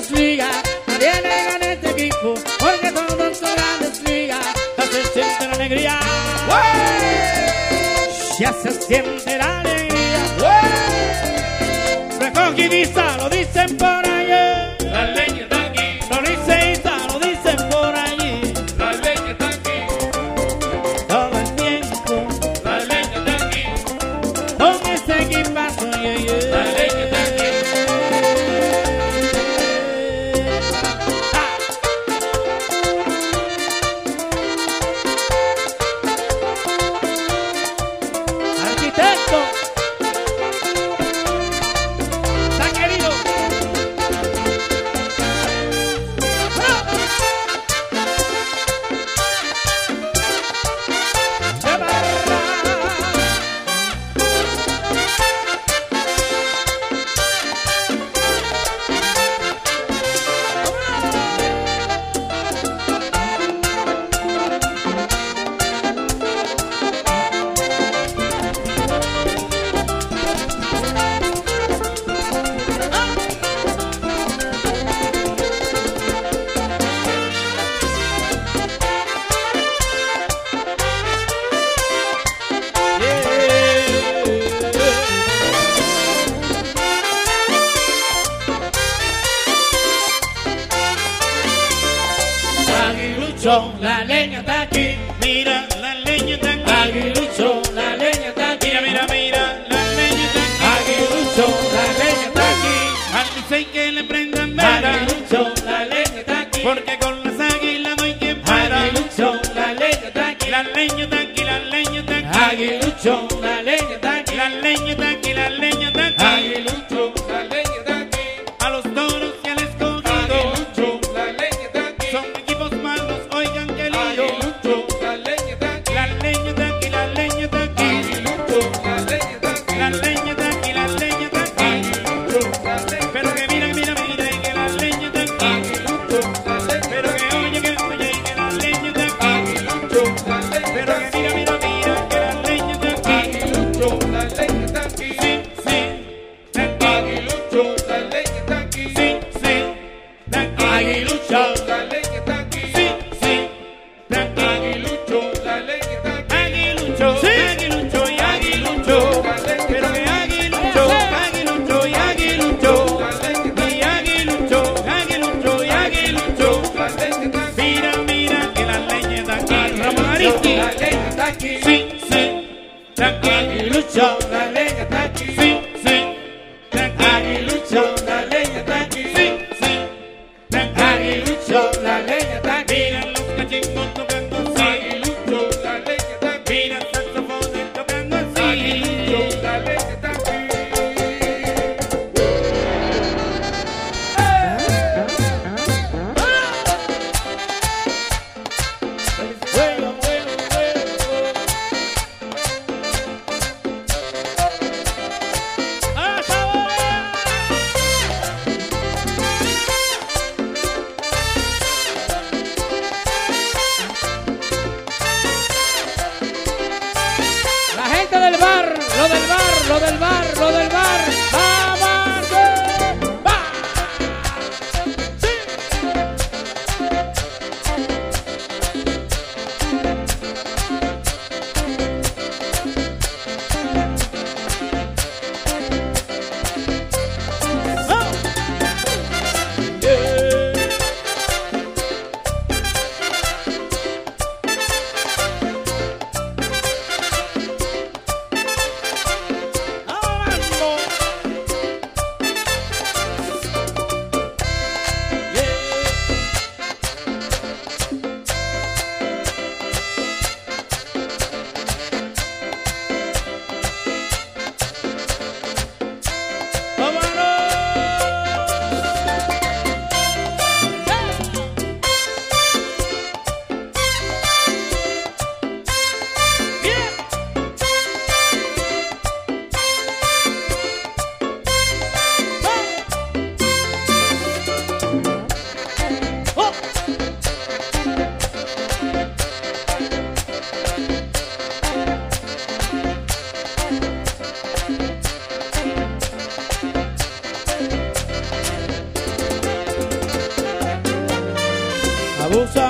grandes ligas. Nadie le gana a este equipo, porque todos son grandes ligas. Ya se siente la alegría. Ya se siente la alegría. Recogidista, lo dicen por allí. La leña está aquí, Lo dice Isa, lo dicen por allí. la leña está aquí, Todo el tiempo la leña está aquí, con este equipazo. la leña está aquí. Arquitecto, tan querido. ¡Qué barra! Aguilucho, la leña está aquí. Mira, la leña está aquí. Aguilucho, la leña está aquí. Mira, la leña está aquí. Aguilucho, la leña está aquí. Al Licey que le prendan vela, Aguilucho, la leña está aquí. porque con las águilas no hay quien para. Aguilucho, la leña está aquí. La leña está aquí, la leña está aquí. Aguilucho, la leña está aquí. La leña está aquí, la leña está aquí. Aguilucho, la leña está aquí. A los toros y al escogido Aguilucho, la leña está aquí. son equipos malos, oigan que lío. Aguilucho, la leña está aquí. La leña está aquí, la leña está aquí. Aguilucho, la leña está aquí. La leña está aquí, la leña está aquí. Aguilucho, la leña. Pero que mira, que la leña está aquí. Aguilucho, la leña. Pero que oye, que la leña está aquí. Aguilucho, la leña. Pero que mira, que la leña está aquí. Usa